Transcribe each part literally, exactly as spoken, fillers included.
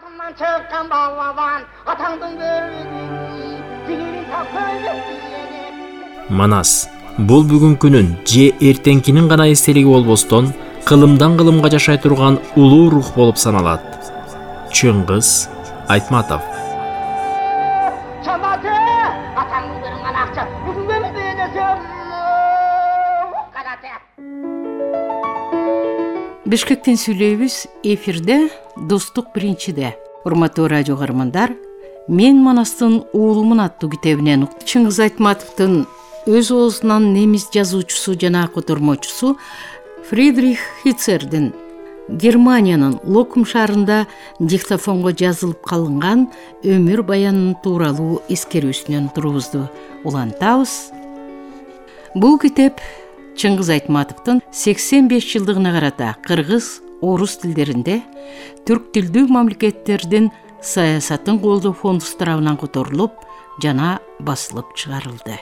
Ağzından çıkan bağlavan, atandın görmediğini, zihirin takıldı. Манас. Бул бүгүнкүнүн же эртеңкинин гана эстелиги болбостон, кылымдан кылымга жашай турган улуу рух болуп саналат. Чыңгыз Айтматов. Çabası, atandın kırıngan akça, bugün beni beğenesin. Karate. Бишкектен сүйлөйбүз, эфирде Достук биринчиде. Урматтуу радио каармандар, мен Манастын уулумун аттуу китебинен Чыңгыз Айтматовдун өз оозунан немис жазуучусу жана котормочусу Фридрих Хицердин Германиянын Локум шаарында диктофонго жазылып калынган өмүр баянын тууралуу эскерүүсүнөн турубузду улантабыз. Бул китеп Чыңгыз Айтматовдун сексен беш жылдыгына карата кыргыз, орус тилдеринде түрк тилдүү мамлекеттердин саясатын колдоо фонду тарабынан которулуп жана басылып чыгарылды.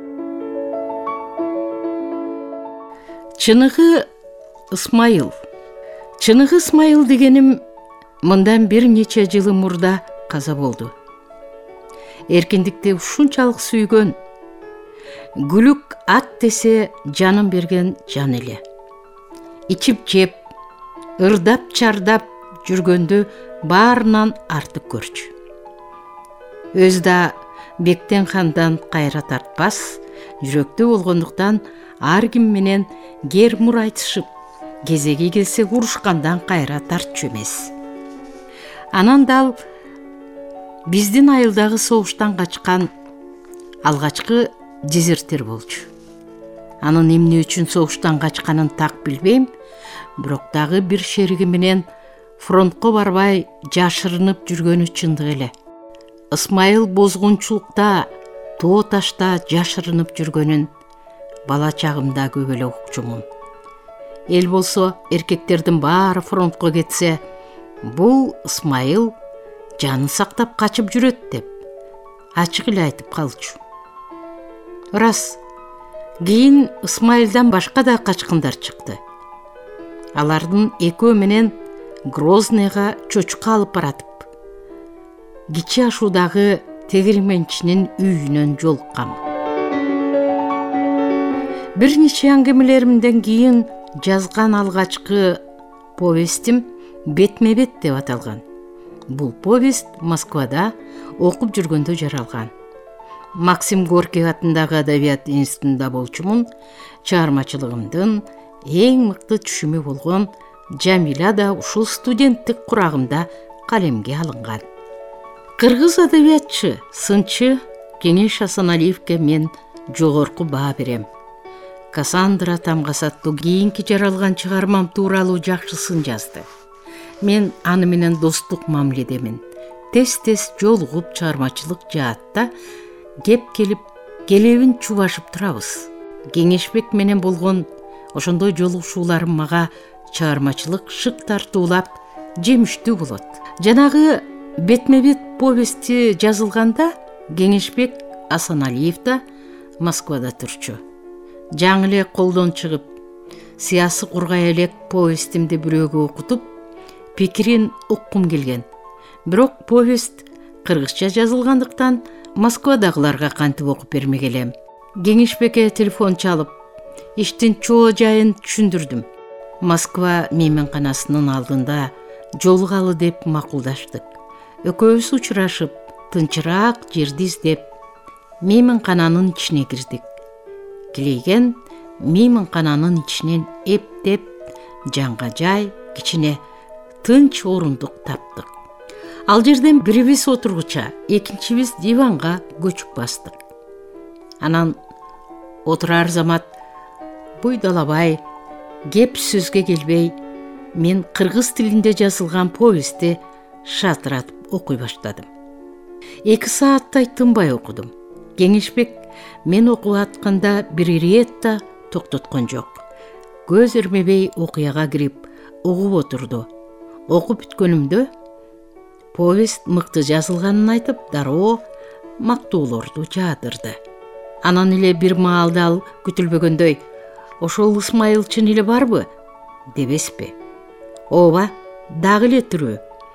Чыныгы Ысмайыл. Чыныгы Ысмайыл дегеним мындан бир нече жыл мурда каза болду. Эркиндикти ушунчалык сүйгөн, гүлүк ат десе жанын берген жан эле. Ичип жеп, ырдап чардап жүргөндү баарынан артып көрчү. Өз да бектен хандан кайра тартпас, жүрөктүү болгондуктан ар ким менен гер-мур айтышып, кезеги келсе урушкандан кайра тартчу эмес. Анан дал биздин айылдагы согуштан качкан алгачкы дезертир болчу. Анын эмне үчүн согуштан качканын так билбейм, бирок дагы бир шериги менен фронтко барбай жашырынып жүргөнү чындык эле. Ысмайыл бозгунчулукта, тоо ташта жашырынып жүргөнүн бала чагымда көп эле укчумун. Эл болсо эркектердин баары фронтко кетсе, бул Ысмайыл жанын сактап качып жүрөт деп ачык эле айтып калчу. Рас, кийин Ысмайылдан башка да качкындар чыкты. Алардын экөө менен Грознойго чочка алып баратып, кичи ашуудагы тегирменчинин үйүнөн жолуккам. Бир нече аңгемелеримден кийин жазган алгачкы повестим «Бетме-бет» деп аталган. Бул повест Москвада окуп жүргөндө жаралган. Максим Горький атындагы Адабият институтунда болчумун. Чыгармачылыгымдын эң мыкты түшүмү болгон Жамиля да ушул студенттик курагымда калемге алынган. Кыргыз адабиятчы, сынчы Кеңеш Асаналиевке мен жогорку баа берем. Кассандра Тамгасаттуу кийинки жаралган чыгармам тууралуу жакшысын жазды. Мен аны менен достук мамиледемин. Тез-тез жолугуп чыгармачылык жаатта кеп келип, келебин чубашып турабыз. Кеңешбек менен болгон ошондой жолугушууларым мага чыгармачылык шык тартуулап жемиштүү болот. Жанагы «Бетме-бет» повести жазылганда Кеңешбек Асаналиев да Москвада турчу. Жаңы эле колдон чыгып, сыясы кургай элек повестимди бирөөгө окутуп, пикирин уккум келген. Бирок повест кыргызча жазылгандыктан Москвадагыларга кантип окуп бермек элем. Кеңешбекке телефон чалып, иштин чоо жайын түшүндүрдүм. Москва мейманканасынын алдында жолугалы деп макулдаштык. Экөөбүз учурашып, тынчыраак жерди издеп, мейманкананын ичине кирдик. Килейген мейманкананын ичинен эптеп, жанга жай, кичине тынч орундук таптык. Ал жерден бирибиз отургуча, экинчибиз диванга көчүп бастык. Анан отурар замат буйдалабай, кеп сөзгө келбей, мен кыргыз тилинде жазылган повестти шатыратып окуй баштадым. Эки сааттай тынбай окудум. Кеңешбек мен окуп атканда бир ирет да токтоткон жок. Көз ирмебей окуяга кирип, угуп отурду. Окуп бүткөнүмдө повест мыкты жазылганын айтып, дароо мактоолорду жаадырды. Анан эле бир маалда ал күтүлбөгөндөй, ошол Ысмайыл чын эле барбы, дебеспи? Ооба, дагы эле тирүү.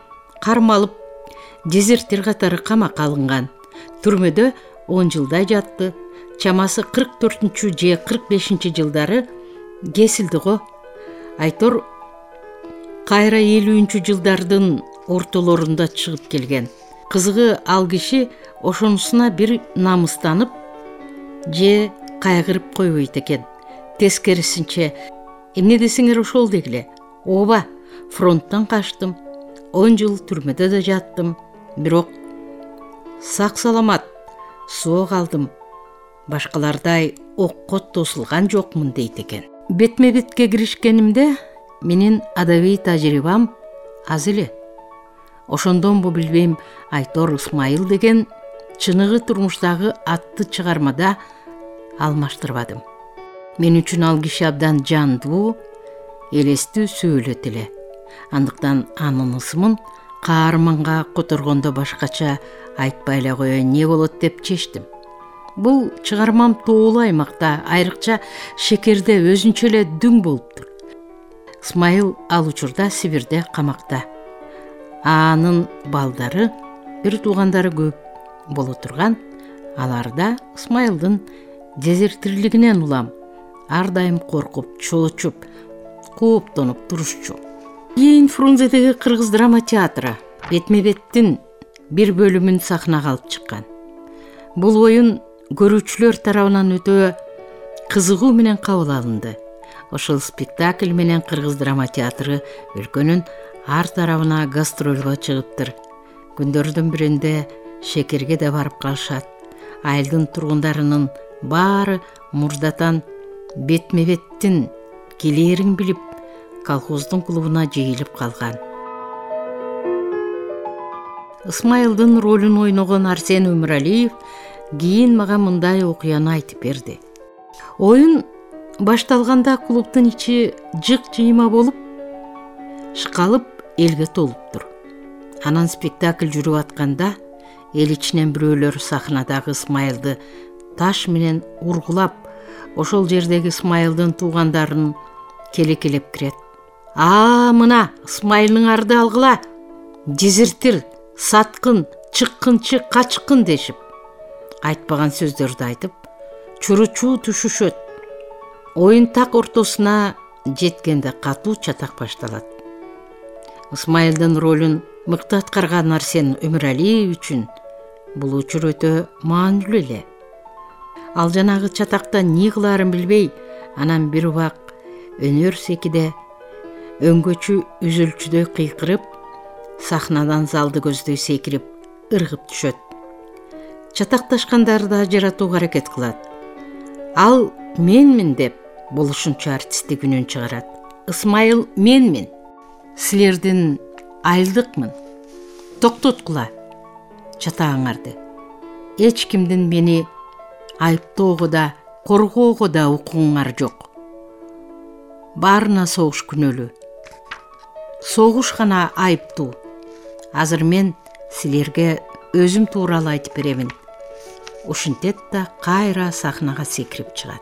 кармалып, дезертир катары камакка алынган. Түрмөдө он жылдай жатты. Чамасы кырк төртүнчү же кырк бешинчи жылдары кесилди го. Айтор кайра элүүнчү жылдардын ортолорунда чыгып келген. Кызыгы ал киши ошонусуна бир намыстанып же кайгырып койбойт экен. Тескерисинче, эмне десеңер ошол дегиле. Ооба, фронттан качтым. он жыл түрмөдө да жаттым. Бирок сак саламат соо калдым. Башкалардай окко тосулган жокмун дейт экен. Бетме бетке киришкенимде менин адабий тажрыйбам аз эле. Ошондон бу билбейм, Айтор Ысмайыл деген чыныгы турмуштагы атты чыгармада алмаштырбадым. Мен үчүн ал киши абдан жандуу, элестүү сөйлөт эле. Андыктан анын ысымын каарманга которгондо башкача айтпай эле коеюн не болот деп чечтим. Бул чыгармам тоолуу аймакта, айрыкча Шекерде өзүнчө эле дүң болуптур. Ысмайыл ал учурда Сибирде камакта. Анын балдары, бир туугандары көп боло турган. Аларда Ысмайылдын дезертирлигинен улам. Ар дайым коркуп, чоочуп, кооптонуп турушчу. Кийин Фрунзедеги Кыргыз драма театры бетме-беттин бир бөлүмүн сахнага алып чыккан. Бул оюн көрүүчүлөр тарабынан өтө кызыгуу менен кабыл алынды. Ошол спектакль менен Кыргыз драма театры өлкөнүн ар тарабына гастролго чыгыптыр. Күндөрдүн биринде Шекерге да барып калышат. Айылдын тургундарынын баары мурдатан бетме-беттин келээрин билип, колхоздун клубуна жыйылып калган. Ысмайылдын ролун ойногон Арсен Өмүралиев кийин мага мындай окуяны айтып берди. Оюн башталганда клубдун ичи жык-жыйма болуп, шыкалып элге толуптур. Анан спектакль жүрүп атканда эл ичинен бирөөлөр сахнадагы Ысмайылды таш менен ургулап, ошол жердеги Ысмайылдын туугандарын келекелеп кирет. А, мына Ысмайылдын арды алгыла. Дезертир, саткын, чыккынчы, качкын дешип. Айтпаган сөздөрдү айтып, чуручу түшүшөт. Оюн так ортосуна жеткенде катуу чатак башталат. Ысмайылдын ролун мыкты аткарган Арсен Өмүралиев үчүн бул учур өтө маанилүү эле. Ал жанагы чатакта эмне кылаарын билбей, анан бир убак өнөр секиде өңгөчү үзүлчүдөй кыйкырып, сахнадан залды көздөй секирип, ыргып түшөт. Чатакташкандарды ажыратууга аракет кылат. Ал менмин деп болушунча артисттик үнүн чыгарат. Ысмайыл менмин. Силердин айылдыкмын. Токтоткула чатагыңарды. Эч кимдин мени айыптоого да, коргоого да укугуңар жок. Баарына согуш күнөөлүү. Согуш гана айыптуу. Азыр мен силерге өзүм тууралуу айтып беремин. Ушинтет да кайра сахнага секирип чыгат.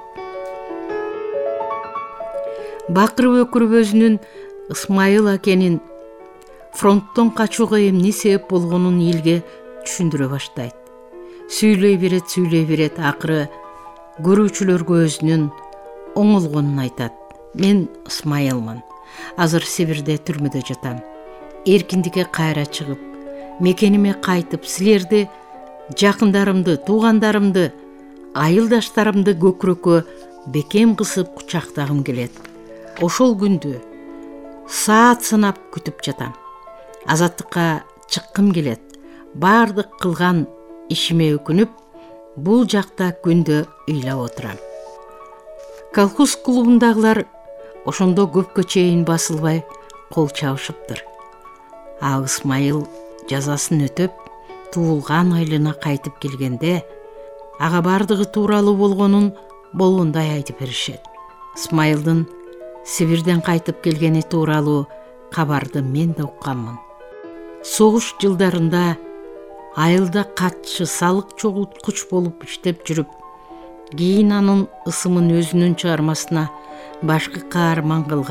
Бакырып өкүрүп өзүнүн Ысмайыл акенин фронттон качууга эмне себеп болгонун элге түшүндүрө баштайт. Сүйлөй берет, сүйлөй берет, акыры көрүүчүлөргө өзүнүн оңолгонун айтат. Мен Ысмайылмын. Азыр Сибирде түрмөдө жатам. Эркиндикке кайра чыгып, мекениме кайтып, силерди, жакындарымды, туугандарымды, айылдаштарымды көкүрөккө бекем кысып кучактагым келет. Ошол күндү саат санап күтүп жатам. Азаттыкка чыккым келет. Бардык кылган ишиме өкүнүп, бул жакта күндө ыйлап отурам. Колхоз клубундагылар ошондо көпкө чейин басылбай кол чабышыптыр. А Ысмайыл жазасын өтөп, туулган айылына кайтып келгенде, ага бардыгы тууралуу болгонун болгондой айтып беришет. Ысмайылдын Сибирден кайтып келгени тууралуу кабарды мен да укканмын. Согуш жылдарында айылда катчы, салык чогулткуч болуп иштеп жүрүп, кийин анын ысымын өзүнүн чыгармасына башкы каарман кылган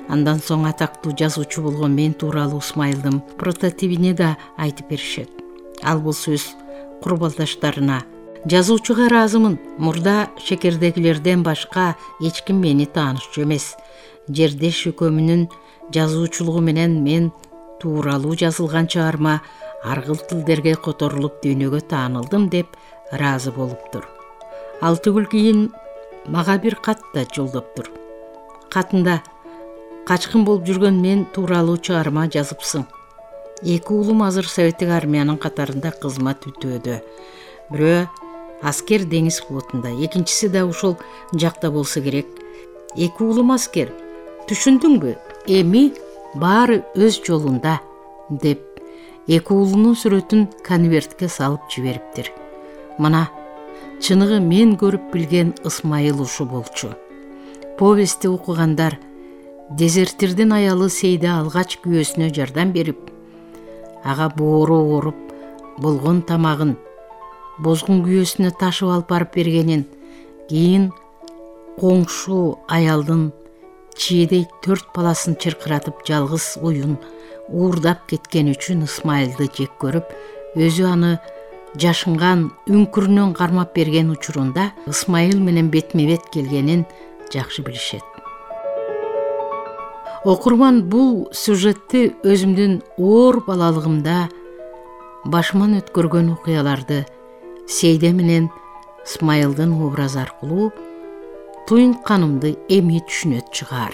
Андан соң атактуу жазуучу болгон мен тууралуу Ысмайылдын прототипине да айтып беришет. Ал бул сөз курбалдаштарына: жазуучуга ыраазымын. Мурда шекердегилерден башка эч ким мени таанышчу эмес. Жердеш өкөмүнүн жазуучулугу менен мен тууралуу жазылган чыгарма аргыл тилдерге которулуп дүйнөгө таанылдым деп ыраазы болуптур. Ал түгүл кийин мага бир кат да жолдоптур. Катында: качкын болуп жүргөн мен тууралуу чыгарма жазыпсың. Эки уулум азыр Советтик армиянын катарында кызмат өтөөдө. Бирөө аскер деңиз флотунда, экинчиси да ушул жакта болсо керек. Эки уулум аскер. Түшүндүңбү? Эми баары өз жолунда деп эки уулунун сүрөтүн конвертке салып жибериптир. Мына чыныгы мен көрүп билген Ысмайыл ушу болчу. Повестти окугандар дезертирдин аялы Сейде алгач күйөөсүнө жардам берип, ага боору ооруп болгон тамагын бозгун күйөөсүнө ташып алып барып бергенин, кийин коңшу аялдын чиедей төрт баласын чыркыратып жалгыз уюн уурдап кеткен үчүн Ысмайылды жек көрүп, өзү аны жашынган үңкүрүнөн кармап берген учурунда Ысмайыл менен бетме-бет келгенин жакшы билишет. Окурман бул сюжетти өзүмдүн оор балалыгымда башыман өткөргөн окуяларды Сейде менен Ысмайылдын образы аркылуу туйунтканымды эми түшүнөт чыгар.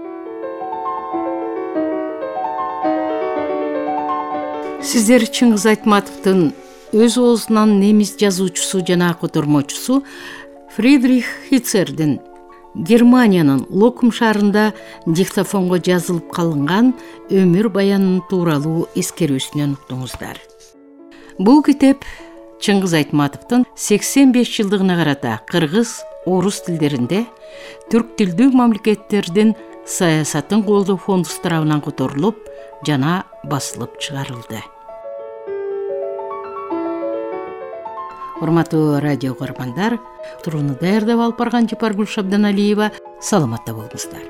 Сиздер Чыңгыз Айтматовдун өз оозунан немис жазуучусу жана котормочусу Фридрих Хицердин Германиянын Локум шаарында диктофонго жазылып калынган өмүр баянын тууралуу эскерүүсүнөн уктуңуздар. Бул китеп Чыңгыз Айтматовдун сексен беш жылдыгына карата кыргыз, орус тилдеринде түрк тилдүү мамлекеттердин саясатын колдоо фонду тарабынан которулуп жана басылып чыгарылды. Урматтуу радио көргөндөр, турууну даярдап алып барган Жапаргүл Шабданалиева, саламатта болуңуздар.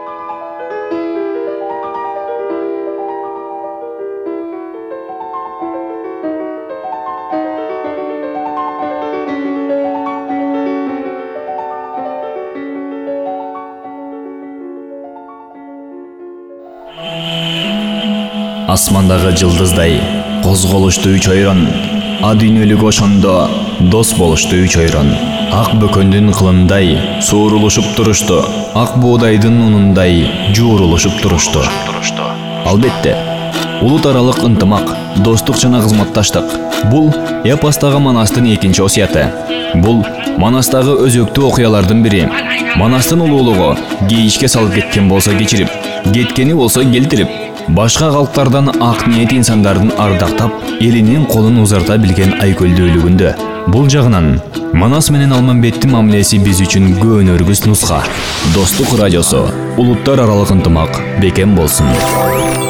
Асмандагы жылдыздай козголушту үч ойрон, а дүйнөлүк ошондо дос болушту үч ойрон. Ак бөкөндүн кылындай суурулушуп турушту, ак боодайдын унундай жуурулушуп турушту. Албетте, улут аралык ынтымак, достук жана кызматташтык — бул эпостагы Манастын экинчи осуяты. Бул Манастагы өзөктүү окуялардын бири. Манастын улуулугу кейишке салып кеткен болсо кечирип, кеткени болсо келтирип, башка калктардан ак ниет инсандардын ардактап, элинин колун узарта билген айкөлдүүлүгүндө. Бул жагынан Манас менен Алмамбеттин мамилеси биз үчүн көөнөргүс нуска. Достук радиосу улуттар аралык ынтымак бекем болсун.